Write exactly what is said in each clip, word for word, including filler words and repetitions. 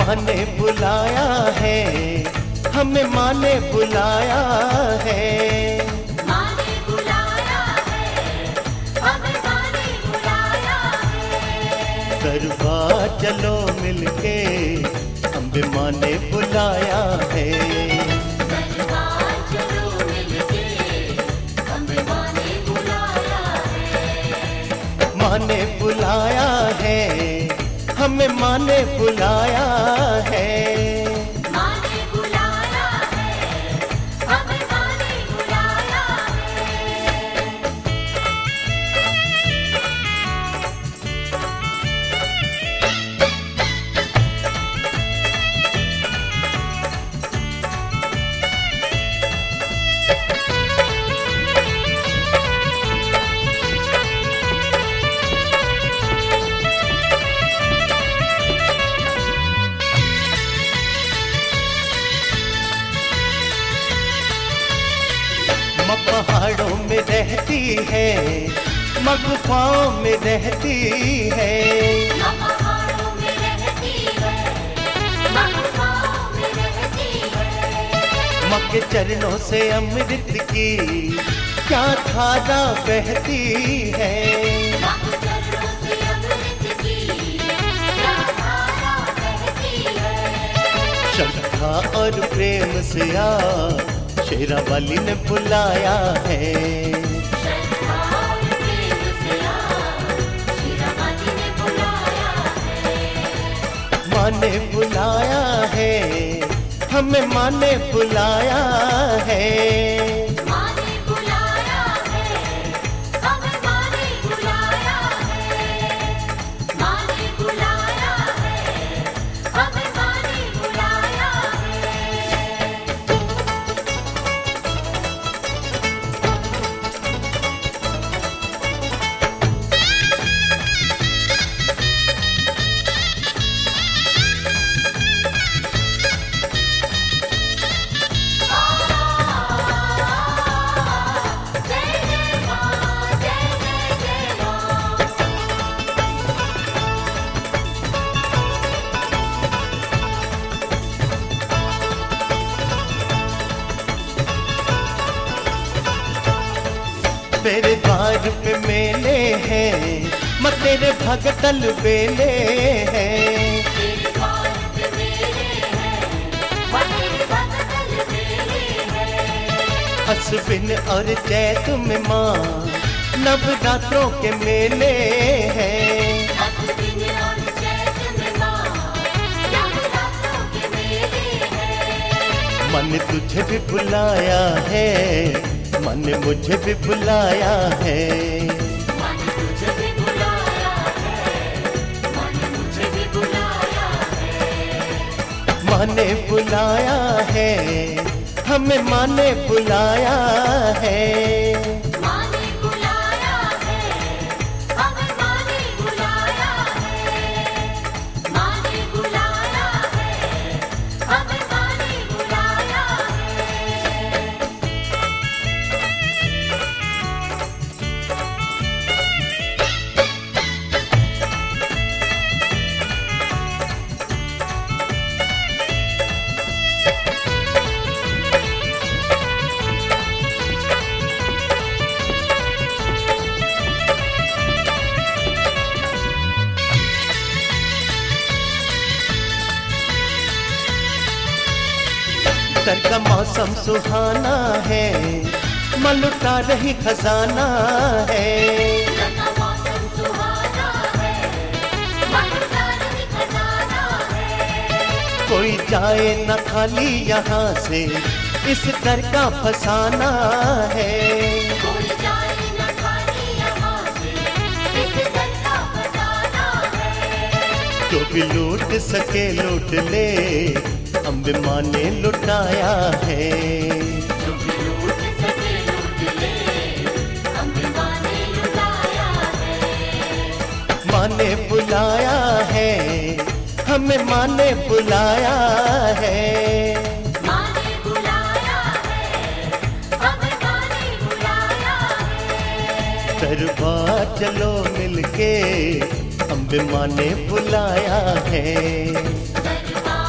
माँ ने बुलाया है, हमें माँ ने बुलाया है। माँ ने बुलाया है, हमें माँ ने बुलाया है। दरबार चलो मिलके, अम्बे माँ ने बुलाया है। दरबार चलो मिलके, अम्बे माँ ने बुलाया है। माँ ने बुलाया है, हमें माँ ने बुलाया है। माँ ने बुलाया है, हमें माँ ने बुलाया है। माँ पहाड़ों में रहती है, माँ गुफाओं में रहती है। माँ पहाड़ों में रहती है, माँ गुफाओं में रहती है। माँ के चरणों से अमृत की क्या धारा बहती है। माँ के चरणों से अमृत की क्या धारा बहती है। श्रद्धा और प्रेम से आ शेरा वाली ने बुलाया है। श्रद्धा और प्रेम से आ शेरा वाली ने बुलाया है। माँ ने बुलाया है, हमें माँ ने बुलाया है। माँ ने बुलाया है, हमें माँ ने बुलाया है। माँ ने बुलाया है, हमें माँ ने बुलाया है। जय जय माँ, जय जय जय माँ। तेरे द्वार पे मेले हैं, मैं तेरे भगतल बेले हैं। तेरे द्वार पे मेले हैं, माँ तेरे भगतल मेले हैं। हसबिन और जैत में माँ नवरात्रों के मेले हैं। हसबिन और जैत में माँ नवरात्रों के मेले हैं। मन तुझे भी बुलाया है, मन मुझे भी बुलाया है। मन तुझे भी बुलाया है, मन मुझे भी बुलाया है। माँ ने बुलाया है, हमें माँ ने बुलाया है। माँ ने बुलाया है, हमें माँ ने बुलाया है। माँ ने बुलाया है, हमें माँ ने बुलाया है। तर का मौसम सुहाना है, माँ लुटा रही खजाना है। का मौसम सुहाना है, मन का रही खजाना है। कोई जाए न खाली यहाँ से, इस दर का फसाना है। कोई जाए न खाली यहाँ से, इस दर का फसाना है। जो भी लूट सके लूट ले, अम्बे माँ ने लुटाया है। जो भी लूट सके लूट ले, अम्बे माँ ने लुटाया है। माँ ने बुलाया है, हमें माँ ने बुलाया है। माँ ने बुलाया है, हमें माँ ने बुलाया है। दरबार चलो मिलके, अम्बे माँ ने बुलाया है। दरबार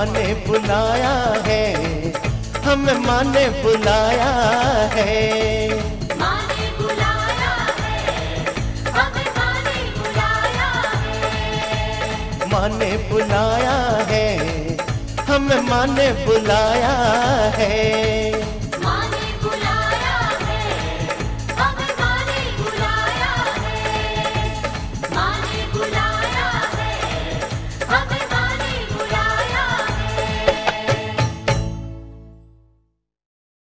ने बुलाया है, हमें माँ ने बुलाया है। माँ ने बुलाया है, हमें माँ ने बुलाया है। माँ ने बुलाया है, हमें माँ ने बुलाया है।